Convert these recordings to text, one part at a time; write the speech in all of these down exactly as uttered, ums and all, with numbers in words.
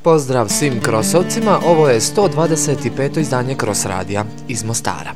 Pozdrav svim Krosovcima, ovo je sto dvadeset peto izdanje Kros radija iz Mostara.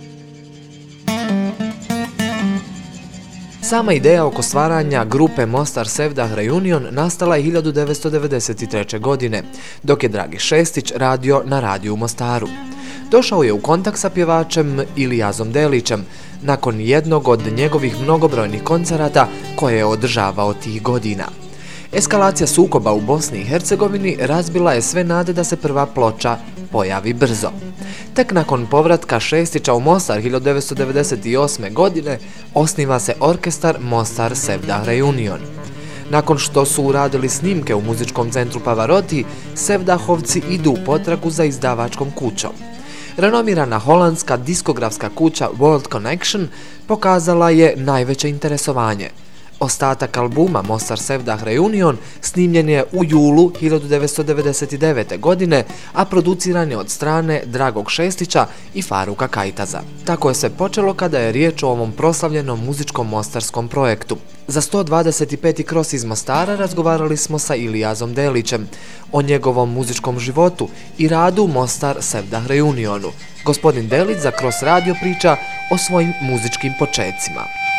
Sama ideja oko stvaranja grupe Mostar Sevdah Reunion nastala je hiljadu devetsto devedeset treće. godine, dok je Dragi Šestić radio na radiju u Mostaru. Došao je u kontakt sa pjevačem Ilijazom Delićem nakon jednog od njegovih mnogobrojnih koncerata koje je održavao tih godina. Eskalacija sukoba u Bosni i Hercegovini razbila je sve nade da se prva ploča pojavi brzo. Tek nakon povratka Šestića u Mostar hiljadu devetsto devedeset osme. godine osniva se orkestar Mostar Sevdah Reunion. Nakon što su uradili snimke u muzičkom centru Pavarotti, Sevdahovci idu u potragu za izdavačkom kućom. Renomirana holandska diskografska kuća World Connection pokazala je najveće interesovanje. Ostatak albuma Mostar Sevdah Reunion snimljen je u julu hiljadu devetsto devedeset devete. godine, a produciran je od strane Dragog Šestića i Faruka Kajtaza. Tako je se počelo kada je riječ o ovom proslavljenom muzičkom mostarskom projektu. Za sto dvadeset peti Kros iz Mostara razgovarali smo sa Ilijazom Delićem o njegovom muzičkom životu i radu Mostar Sevdah Reunionu. Gospodin Delić za Kros radio priča o svojim muzičkim počecima.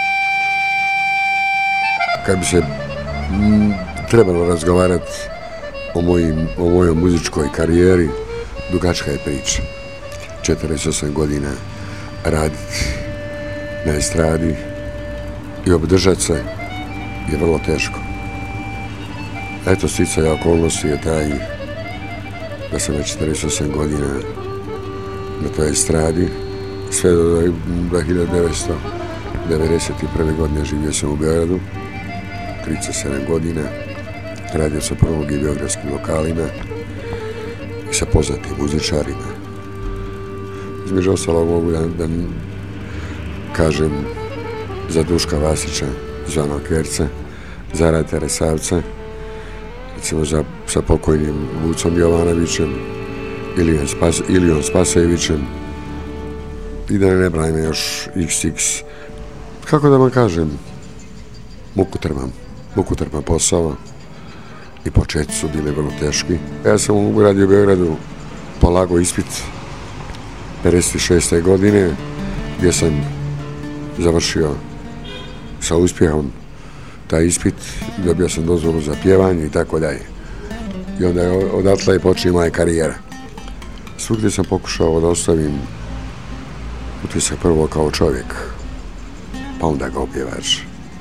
Kad bi se m, trebalo razgovarati o, mojim, o mojoj muzičkoj karijeri, dugačka je priča. četrdeset osam godina raditi na estradi i obdržati se je vrlo teško. Eto, sticaja okolnosti je taj da sam već četrdeset osam godina na toj estradi, sve do hiljadu devetsto devedeset prve. godine živio sam u Beogradu, trideset sedam godina, radio sa prvog i beogradskim lokalima i sa poznatim muzičarima. Između ostalog mogu da, da kažem za Duška Vasića, zvanog Kerca, za Rata Resavca, recimo za, sa pokojnim Vucom Jovanovićem, Ilijom, Spas, Ilijom Spasojevićem i da ne brajme još iks iks. Kako da vam kažem, mukotrpan, mukotrpan posao i početci su bili vrlo teški. Ja sam u Radio Beogradu polagao ispit pedeset šeste. godine gdje sam završio sa uspjehom taj ispit, dobio sam dozvolu za pjevanje i tako dalje. I onda je odatle je počela moja karijera. Svugdje sam pokušao da ostavim utisak prvo kao čovjek, pa onda kao pjevač.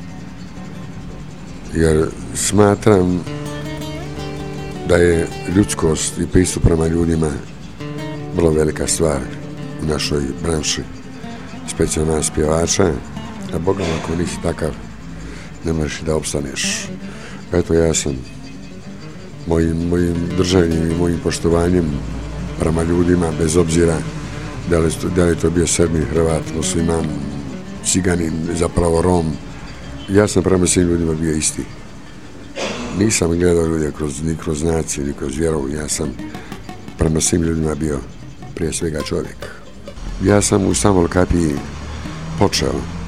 Jer smatram da je ljudskost i pristup prema ljudima vrlo velika stvar u našoj branši, specijalno nas pjevača, a Boga ako nisi takav, ne možeš da opstaneš. Eto, ja sam mojim, mojim držanjem i mojim poštovanjem prema ljudima, bez obzira da li, da li to bio Srbin, Hrvat, Musliman, Ciganin, zapravo Rom, ja sam prema svim ljudima bio isti. Nisam gledao ljude kroz, ni kroz naciju, ni kroz vjeru, ja sam prema svim ljudima bio prije svega čovjek. Ja sam u Samol Kapiji počeo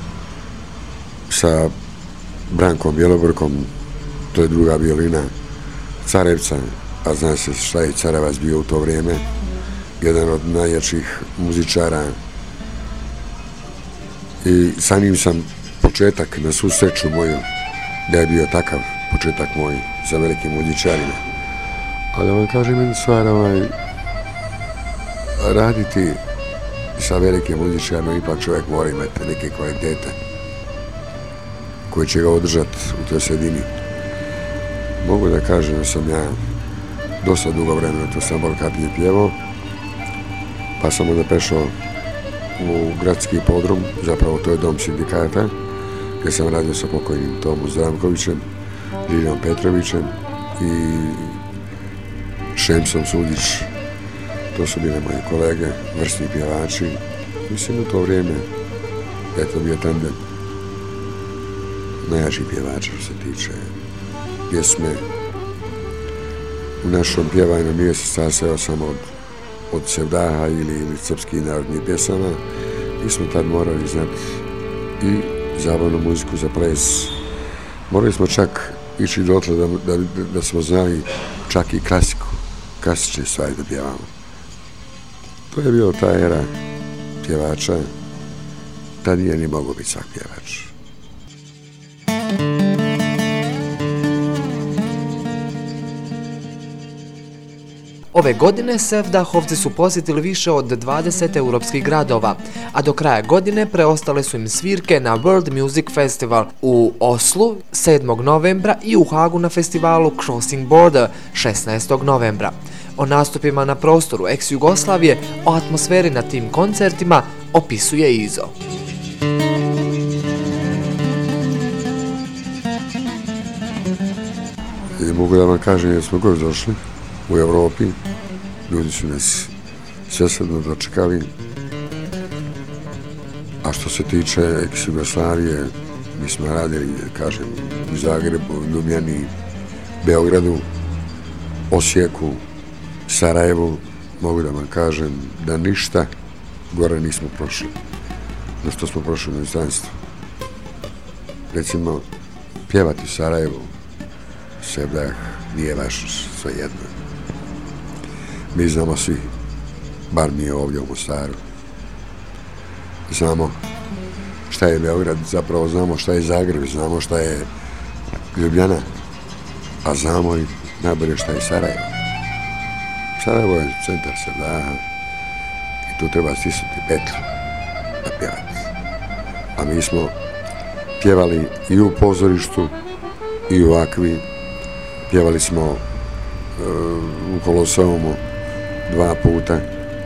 sa Brankom Bjelobrkom, to je druga violina Carevca, a zna se šta je Carevac bio u to vrijeme, jedan od najjačih muzičara, i sa njim sam početak na svu sreću moju, da je bio takav početak moj sa velikim muzičarima. A da vam kažem jednu stvar, ovaj, raditi sa velikim muzičarima, ipak čovjek mora imati neke kvalitete koje će ga održati u toj sredini. Mogu da kažem da sam ja dosta dugo vremena to Samol Kapije pjevao, pa sam onda prešao u gradski podrum, zapravo to je dom sindikata, gdje sam radio sa pokojnim Tomom Zdravkovićem, Ljiljom Petrovićem i Šemsom Sudić. To su bile moji kolege, vrsni pjevači. Mislim u to vrijeme da je to bio tandem najjači pjevača što se tiče pjesme. U našom pjevanju nije se sastojao samo od, od Sevdaha ili, ili srpskih narodnih pjesama. Mi smo tad morali znati i zabavnu muziku za ples. Morali smo čak ići dotle da, da, da smo znali čak i klasiku klasične stvari da pjevamo. To je bio ta era pjevača, tad nije ni mogao biti svak pjevač. Ove godine Sevdahovci su posjetili više od dvadeset europskih gradova, a do kraja godine preostale su im svirke na World Music Festival u Oslu sedmog novembra i u Hagu na festivalu Crossing Border šesnaestog novembra. O nastupima na prostoru ex-Jugoslavije, o atmosferi na tim koncertima opisuje Izo. I mogu da vam kažem, jer smo god došli u Evropi, ljudi su nas svesredno dočekali. A što se tiče ex-Jugoslavije, mi smo radili, kažem, u Zagrebu, Ljubljani, Beogradu, Osijeku, Sarajevu. Mogu da vam kažem da ništa gore nismo prošli, no što smo prošli u inostranstvu. Recimo, pjevati u Sarajevu, Sevdah nije baš svejedno. Mi znamo svi, bar mi ovdje u Mostaru, znamo šta je Beograd, zapravo znamo šta je Zagreb, znamo šta je Ljubljana, a znamo i najbolje šta je Sarajevo. Sarajevo je centar Sevdaha i tu treba stisnuti petlju da pjevati. A mi smo pjevali i u pozorištu i u Akvi, pjevali smo uh, u Koloseumu dva puta.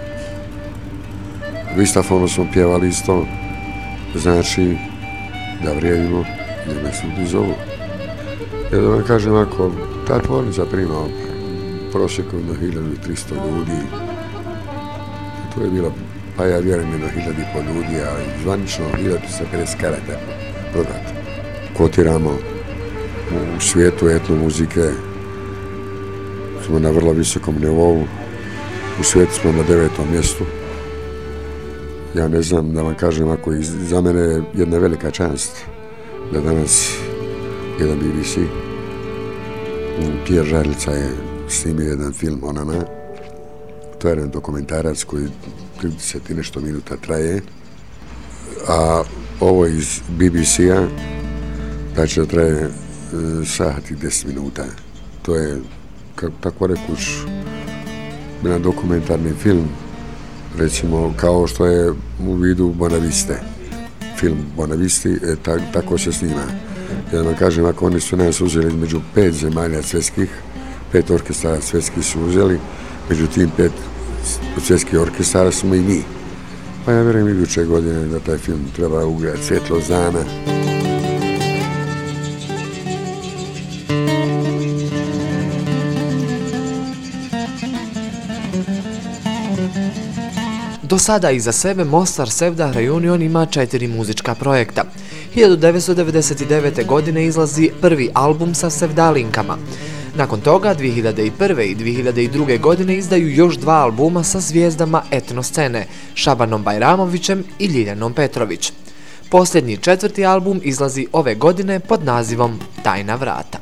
Vistafonu smo pjevali isto, znači da vrijedimo gdje me sudi zovu. Ja da vam kažem, ako ta tvornica prima prosjekom na hiljadu i tristo ljudi, to je bilo, pa ja vjerujem, jedno hiljadu i pol ljudi, ali zvanično hiljadu se pedeset karata prodati. Kotiramo u svijetu etno muzike, smo na vrlo visokom nivou, u svijetu smo na devetom mjestu. Ja ne znam da vam kažem, ako za mene je jedna velika čast da danas jedan B B C, Pierre Žarlica je snimio jedan film o nama. To je jedan dokumentarac koji trideset i nešto minuta traje, a ovo iz B B C-a znači da traje sat i deset minuta. To je, kako tako rekuć, jedan dokumentarni film, recimo kao što je u vidu Bonaviste. Film Bonavisti, e, ta, tako se snima. Ja vam kažem, ako oni su nas uzeli između pet zemalja svjetskih, pet orkestara svjetskih su uzeli, među tim pet svjetskih orkestara smo i mi. Pa ja vjerujem iduće godine da taj film treba ugledati svjetlo dana. Do sada iza sebe Mostar Sevdah Reunion ima četiri muzička projekta. hiljadu devetsto devedeset devete. godine izlazi prvi album sa Sevdalinkama. Nakon toga dvije hiljade prve. i dvije hiljade druge. godine izdaju još dva albuma sa zvijezdama etno scene, Šabanom Bajramovićem i Ljiljanom Petrović. Posljednji četvrti album izlazi ove godine pod nazivom Tajna vrata.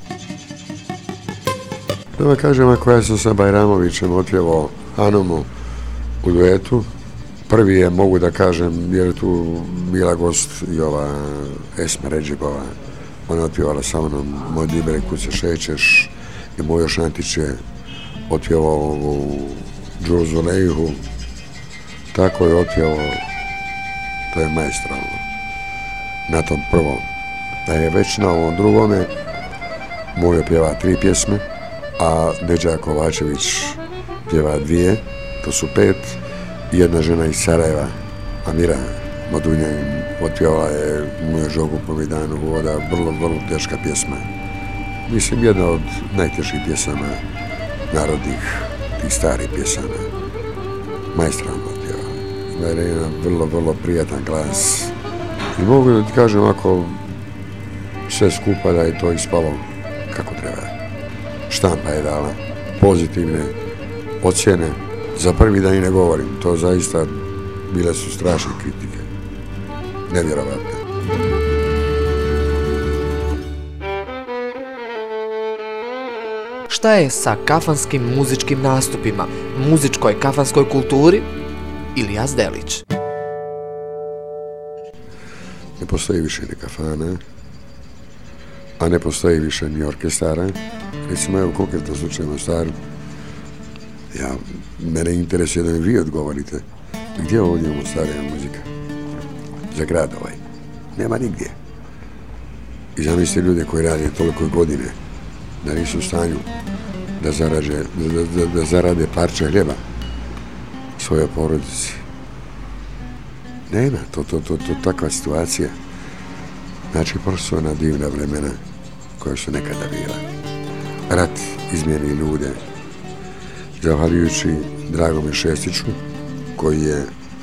Da vam kažem, ako ja sam sa Bajramovićem otpjevao Anomu u duetu, prvi je, mogu da kažem, jer je tu bila gost i ova Esma Redžibova. Ona je otpjevala sa mnom Moj Dibre kud se šećeš i Mojo Šantić je otpjevao ovu Džuzu Lejhu. Tako je otpjevao, to je maestralno, na tom prvom. Da je već na ovom drugome Mojo pjeva tri pjesme, a Neđa Kovačević pjeva dvije, to su pet. Jedna žena iz Sarajeva, Amira Modunjan, otpjevala je Moju žogu po Vidanu voda, vrlo, vrlo teška pjesma. Mislim, jedna od najtežih pjesama narodnih, tih starih pjesama. Maestralno otpjevala. Ima je jedan vrlo, vrlo prijatan glas. I mogu da ti kažem, ako sve skupa da je to ispalo kako treba. Štampa je dala pozitivne ocjene. Za prvi dan i ne govorim, to zaista bile su strašne kritike. Nevjerovatne. šta je sa kafanskim muzičkim nastupima, muzičkoj kafanskoj kulturi? Ilijas Delić. Ne postoji više ni kafana, a ne postoji više ni orkestara. Recimo, evo konkretno slučaj u Mostaru. Ja, mene interesuje da mi vi odgovorite. Gdje ovdje u Mostaru je muzika? Za grad ovaj. Nema nigdje. I zamislite ljude koji rade toliko godine, da nisu u stanju da, zarađe, da, da, da zarade parče hljeba svojoj porodici. Nema, to, to, to, to takva situacija. Znači, prosto ona divna vremena koja su nekada bila. Rat izmijeni ljude. Zahvaljujući Dragome Šestiću, koji je,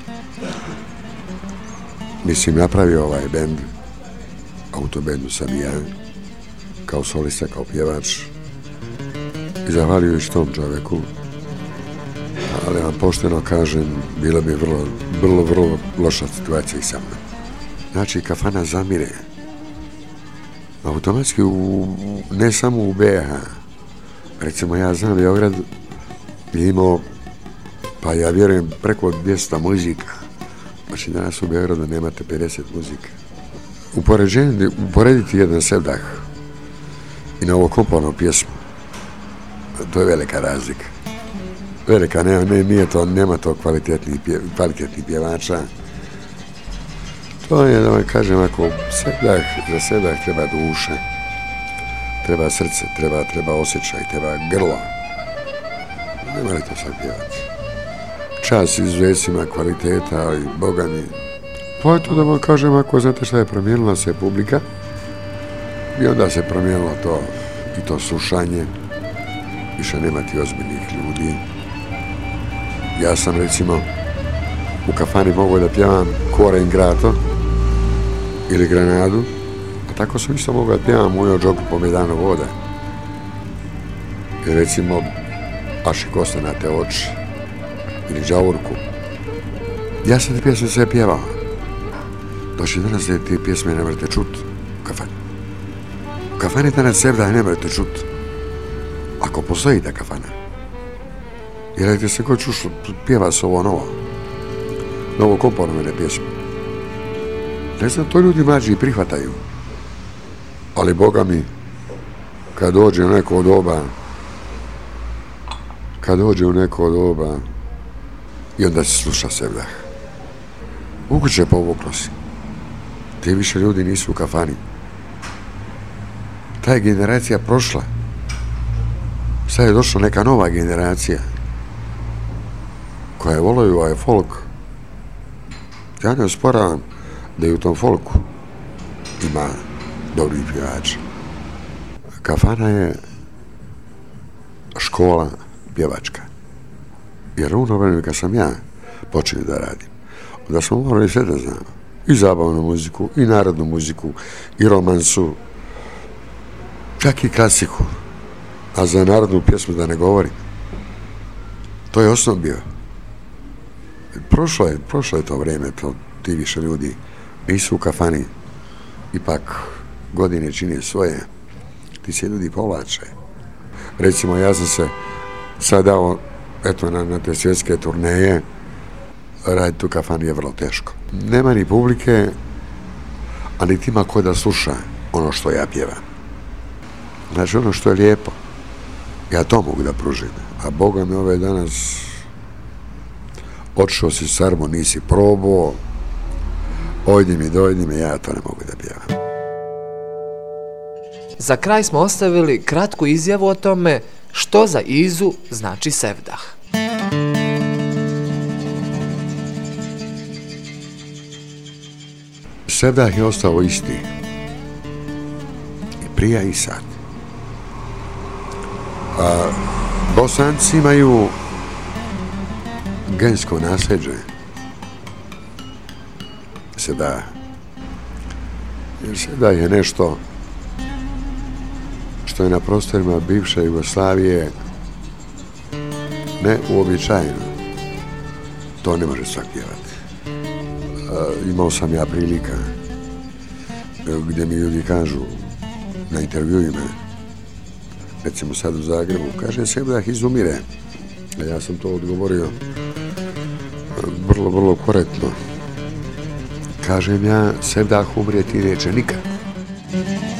mislim, napravio ovaj bend, autobendu sam i ja, kao solista, kao pjevač. I zahvaljujući tom čovjeku, ali vam pošteno kažem, bila bi vrlo, vrlo, vrlo loša situacija i sa mnom. Znači, kafana zamire. Automatski, u, ne samo u B iH. Recimo, ja znam, Beograd je imao, pa ja vjerujem, preko dvjesto muzika. Znači, danas u Beogradu nemate pedeset muzika. Uporediti jedan Sevdah i na ovo komponovnu pjesmu, to je velika razlika. Velika, ne, ne, nije to, nema to kvalitetnih pje, kvalitetni pjevača. To je, da vam kažem, ako Sevdah, za Sevdah treba duša, treba srce, treba, treba osjećaj, treba grlo. Ne morate sad pjevati. Čas izuzecima kvaliteta, ali Boga mi. Pa eto da vam kažem, ako znate šta je, promijenila se publika i onda se promijenilo to i to slušanje. Više nema ti ozbiljnih ljudi. Ja sam, recimo, u kafani mogao da pjevam Cuore Ingrato ili Granadu, a tako sam isto mogao da pjevam Mojo džoku po medanu vode. I recimo Aši kosta na te oči ili Đavorku. Ja sam te pjesme sve pjevao. Došli danas da te pjesme ne morate čut u kafani. U kafani danas Sevdah ne morate čut. Ako postoji ta kafana. Jer ajte se ko čuš, pjeva se ovo novo. Novo komponovane pjesme. Ne znam, to ljudi mlađi i prihvataju. Ali Boga mi, kad dođe u neko doba, kad dođe u neko doba, i onda se sluša Sevdah. U kuće povuklo si. Ti više ljudi nisu u kafani. Ta je generacija prošla. Sad je došla neka nova generacija koja je volaju ovaj folk. Ja ne osporavam da i u tom folku ima dobrih pjevača. Kafana je škola pjevačka. Jer u ono vreme kad sam ja počeo da radim, onda smo morali sve da znamo. I zabavnu muziku, i narodnu muziku, i romansu, čak i klasiku. A za narodnu pjesmu da ne govorim. To je osnov bio. Prošlo je, prošlo je to vrijeme, to ti više ljudi nisu u kafani. Ipak godine čine svoje. Ti se ljudi povlače. Recimo, ja sam se sad dao, eto, na, na te svjetske turneje, raditi u kafani je vrlo teško. Nema ni publike, a niti ima ko da sluša ono što ja pjevam. Znači, ono što je lijepo, ja to mogu da pružim. A Boga mi ove danas otišao si sarmo, nisi probao, ojdi mi, dojdi mi, ja to ne mogu da pjevam. Za kraj smo ostavili kratku izjavu o tome što za Izu znači Sevdah. Sevdah je ostao isti. I prija i sad. A Bosanci imaju gensko nasljeđe Sevdah. Jer Sevdah je nešto što je na prostorima bivše Jugoslavije neuobičajeno. To ne može svak pjevati. Uh, imao sam ja prilika gdje mi ljudi kažu na intervjuima recimo sad u Zagrebu, kaže Sevdah izumire. A ja sam to odgovorio vrlo, vrlo korektno. Kažem ja, Sevdah umrijeti neće nikad.